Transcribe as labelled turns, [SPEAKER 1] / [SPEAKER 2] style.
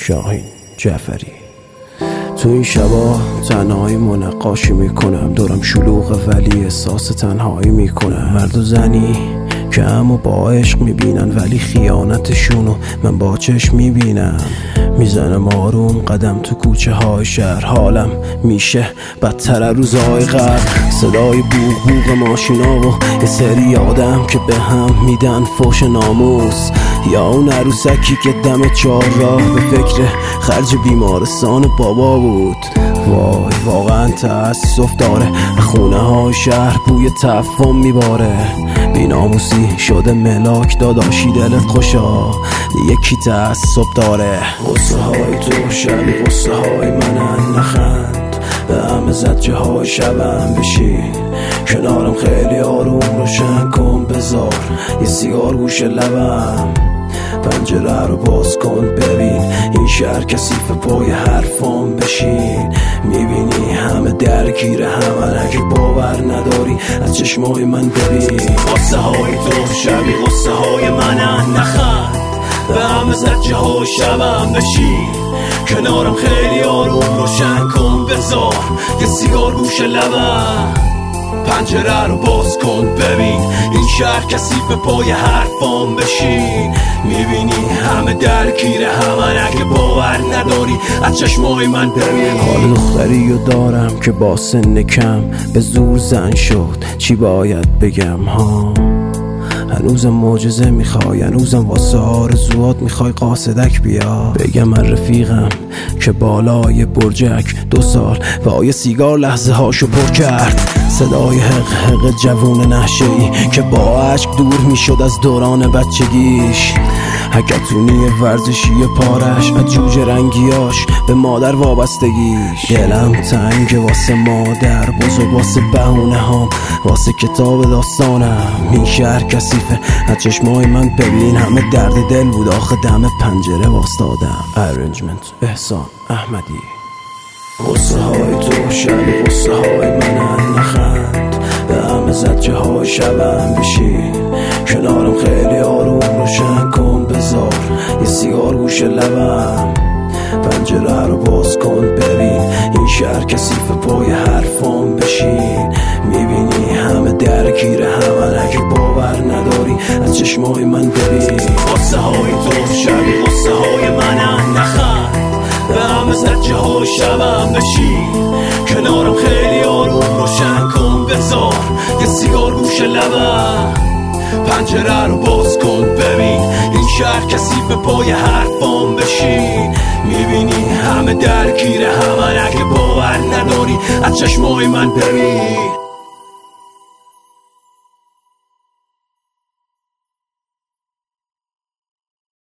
[SPEAKER 1] شاهین جعفری. تو این شبا تنهایی منقاشی میکنم، دورم شلوغه ولی احساس تنهایی میکنم. مرد و زنی که همو با عشق میبینن ولی خیانتشونو من با چشم میبینم. میزنم آروم قدم تو کوچه های شهر، حالم میشه بدتر از روزهای قبل. صدای بوق بوق ماشینا و یه سری آدم که به هم میدن فوش ناموس، یا اون عروسکی که دم چهارراه به فکر خرج بیمارستان بابا بود. وای واقعا تأسف داره، خونه های شهر بوی تفاهم میباره. بیناموسی شده ملاک داداشی دلت خوشا، یکی تعصب داره. غصه های تو شبیه غصه های منن، نخند به همه زجه های شبم بشی کنارم، خیلی آروم روشن کن، بذار یه سیگار گوش لبم. پنجره رو باز کن ببین این شهر کثیف پای حرفام بشین. میبینی همه درگیر همن، اگه باور نداری از چشمای من ببین. غصه های تو شبیه غصه های منن، نخند به همه زجه های شبم بشین کنارم، خیلی آروم روشن کن، بذار یه سیگار گوش لبم. پنجره رو باز کن ببین این شهر کثیف پای حرفام بشین. میبینی همه درگیر همن، اگه باور نداری از چشمای من ببین. حال دختریو دارم که با سن کم به زور زن شد، چی باید بگم ها؟ هنوزم معجزه میخوای، هنوزم واسه آرزوات میخوای قاصدک بیا. بگم من رفیقم که بالای برجک 2 سال با یه سیگار لحظه هاشو پر کرد. صدای حق حق جوون نشه‌ای که با عشق دور میشد از دوران بچگیش. هکتونی ورزشی پارش از جوجه رنگیاش به مادر وابستگیش. دلم تنگ واسه مادر بزرگ، واسه بهونه هام، واسه کتاب داستانم. این شهر کثیفه از چشمای من ببین، همه درد دل بود آخه دم پنجره واستادم. ارنجمنت احسان احمدی. غصه های تو شبیه غصه های منن، نخند به همه زجه های شبم بشین کنارم، خیلی آروم روشن کن، بذار یه سیگار گوش لبم. پنجره رو باز کن ببین این شهر کثیف پای حرفام بشین. میبینی همه درگیر همن، اگه باور نداری از چشمای من ببین. غصه های تو شبیه غصه های منن، نخند به همه زجه های شبم بشین کنارم، خیلی آروم روشن کن، بذار یه سیگار گوش لبم. پنجره رو باز کن ببین این شهر کثیف پای حرفام بشین. میبینی همه درگیر همن، اگه باور نداری از چشمای من ببین.